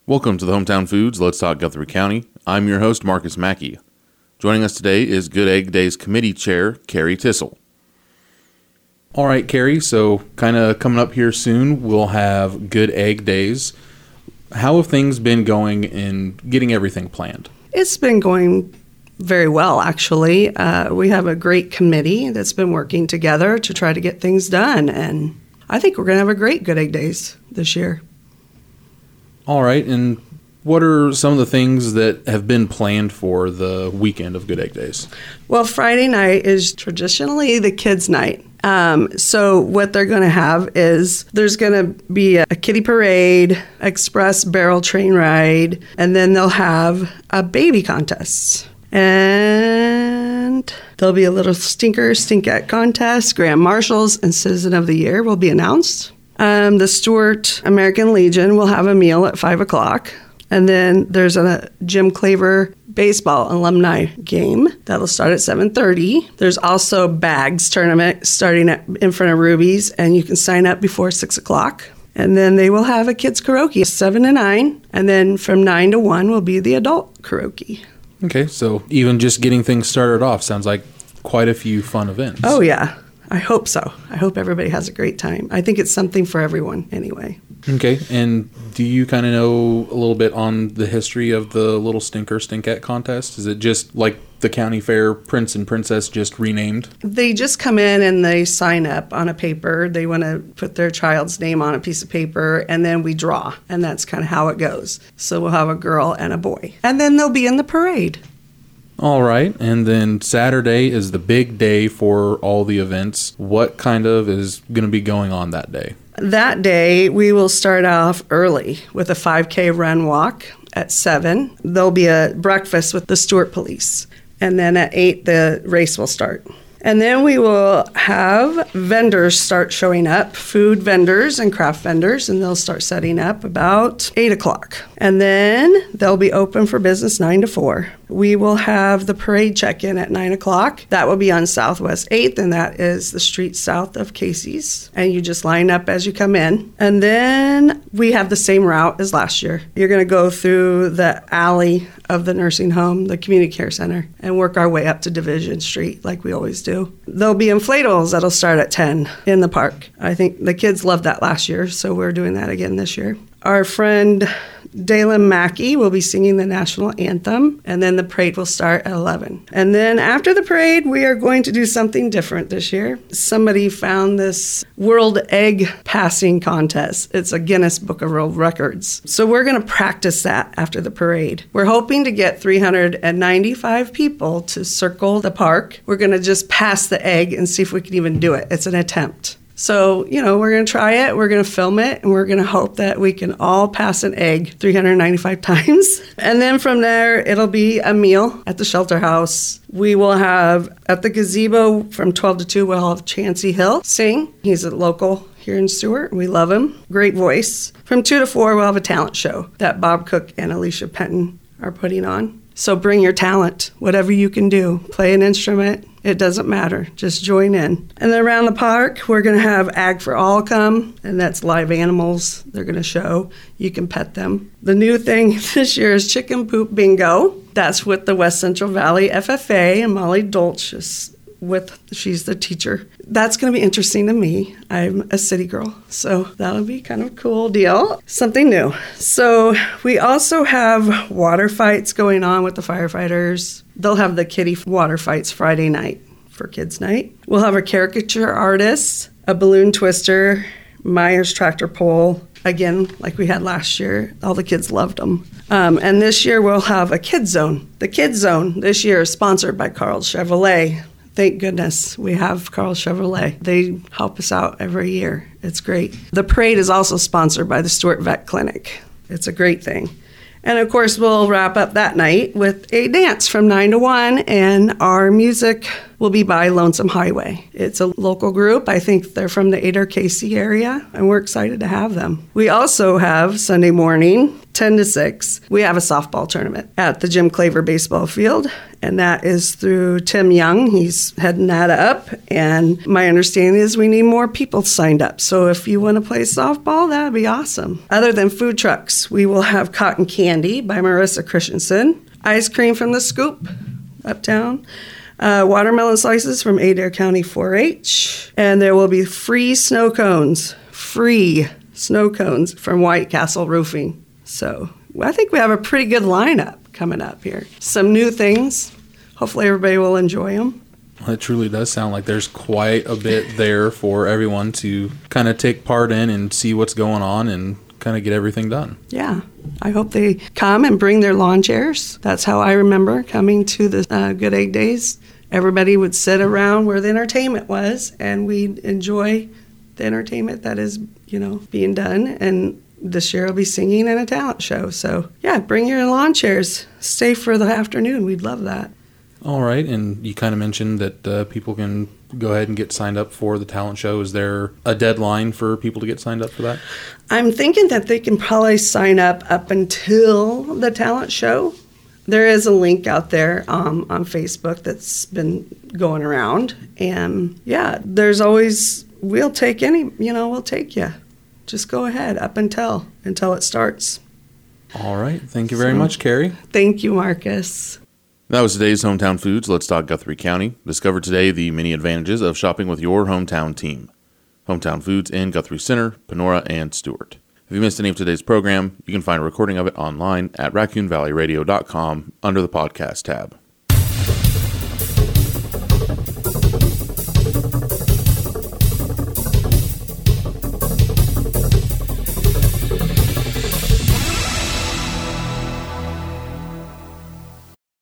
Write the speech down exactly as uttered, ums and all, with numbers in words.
Welcome to the Hometown Foods Let's Talk Guthrie County. I'm your host, Marcus Mackey. Joining us today is Good Egg Days Committee Chair, Carrie Tissel. All right, Carrie, so kind of coming up here soon, we'll have Good Egg Days. How have things been going in getting everything planned? It's been going very well, actually. Uh, we have a great committee that's been working together to try to get things done, and I think we're going to have a great Good Egg Days this year. All right, and what are some of the things that have been planned for the weekend of Good Egg Days? Well, Friday night is traditionally the kids' night. Um, so what they're going to have is there's going to be a, a kiddie parade, express barrel train ride, and then they'll have a baby contest. And there'll be a little stinker stinkette contest. Grand Marshals and Citizen of the Year will be announced. Um, the Stuart American Legion will have a meal at five o'clock. And then there's a Jim Claver baseball alumni game that'll start at seven thirty. There's also bags tournament starting at, in front of Ruby's, and you can sign up before six o'clock. And then they will have a kids karaoke, seven to nine. And then from nine to one will be the adult karaoke. Okay, so even just getting things started off sounds like quite a few fun events. Oh, yeah. I hope so. I hope everybody has a great time. I think it's something for everyone anyway. Okay, and do you kind of know a little bit on the history of the Little Stinker Stinkette contest? Is it just like the county fair Prince and Princess just renamed? They just come in and they sign up on a paper. They want to put their child's name on a piece of paper, and then we draw, and that's kind of how it goes. So we'll have a girl and a boy, and then they'll be in the parade. All right, and then Saturday is the big day for all the events. What kind of is going to be going on that day? That day, we will start off early with a five K run walk at seven. There'll be a breakfast with the Stuart Police, and then at eight, the race will start. And then we will have vendors start showing up, food vendors and craft vendors, and they'll start setting up about eight o'clock. And then they'll be open for business nine to four. We will have the parade check-in at nine o'clock. That will be on Southwest eighth, and that is the street south of Casey's. And you just line up as you come in. And then we have the same route as last year. You're going to go through the alley of the nursing home, the community care center, and work our way up to Division Street like we always do. There'll be inflatables that'll start at ten in the park. I think the kids loved that last year, so we're doing that again this year. Our friend Dalen Mackey will be singing the national anthem, and then the parade will start at eleven. And then after the parade, we are going to do something different this year. Somebody found this World Egg Passing Contest. It's a Guinness Book of World Records. So we're going to practice that after the parade. We're hoping to get three hundred ninety-five people to circle the park. We're going to just pass the egg and see if we can even do it. It's an attempt. So, you know, we're going to try it, we're going to film it, and we're going to hope that we can all pass an egg three hundred ninety-five times. And then from there, it'll be a meal at the shelter house. We will have, at the gazebo from twelve to two, we'll have Chancey Hill sing. He's a local here in Stuart. We love him. Great voice. From two to four, we'll have a talent show that Bob Cook and Alicia Penton are putting on. So bring your talent, whatever you can do. Play an instrument. It doesn't matter. Just join in. And then around the park, we're going to have Ag for All come, and that's live animals they're going to show. You can pet them. The new thing this year is Chicken Poop Bingo. That's with the West Central Valley F F A, and Molly Dolch is with, she's the teacher. That's going to be interesting to me. I'm a city girl, so that'll be kind of a cool deal. Something new. So we also have water fights going on with the firefighters. They'll have the kiddie water fights Friday night for kids' night. We'll have a caricature artist, a balloon twister, Myers tractor pull. Again, like we had last year, all the kids loved them. Um, and this year we'll have a kids zone. The kids zone this year is sponsored by Carl Chevrolet. Thank goodness we have Carl Chevrolet. They help us out every year. It's great. The parade is also sponsored by the Stuart Vet Clinic. It's a great thing. And of course, we'll wrap up that night with a dance from nine to one, and our music will be by Lonesome Highway. It's a local group. I think they're from the Adair Casey area, and we're excited to have them. We also have Sunday morning ten to six, we have a softball tournament at the Jim Claver baseball field, and that is through Tim Young. He's heading that up, and my understanding is we need more people signed up. So if you want to play softball, that would be awesome. Other than food trucks, we will have cotton candy by Marissa Christensen, ice cream from the Scoop uptown, uh, watermelon slices from Adair County four H, and there will be free snow cones, free snow cones from White Castle Roofing. So I think we have a pretty good lineup coming up here. Some new things. Hopefully everybody will enjoy them. Well, it truly does sound like there's quite a bit there for everyone to kind of take part in and see what's going on and kind of get everything done. Yeah. I hope they come and bring their lawn chairs. That's how I remember coming to the uh, Good Egg Days. Everybody would sit around where the entertainment was, and we'd enjoy the entertainment that is, you know, being done. And this year I'll be singing and a talent show. So, yeah, bring your lawn chairs. Stay for the afternoon. We'd love that. All right. And you kind of mentioned that uh, people can go ahead and get signed up for the talent show. Is there a deadline for people to get signed up for that? I'm thinking that they can probably sign up up until the talent show. There is a link out there um, on Facebook that's been going around. And, yeah, there's always, we'll take any, you know, we'll take you. Just go ahead up until, until it starts. All right. Thank you very So, much, Carrie. Thank you, Marcus. That was today's Hometown Foods. Let's talk Guthrie County. Discover today the many advantages of shopping with your hometown team. Hometown Foods in Guthrie Center, Panora, and Stewart. If you missed any of today's program, you can find a recording of it online at raccoon valley radio dot com under the podcast tab.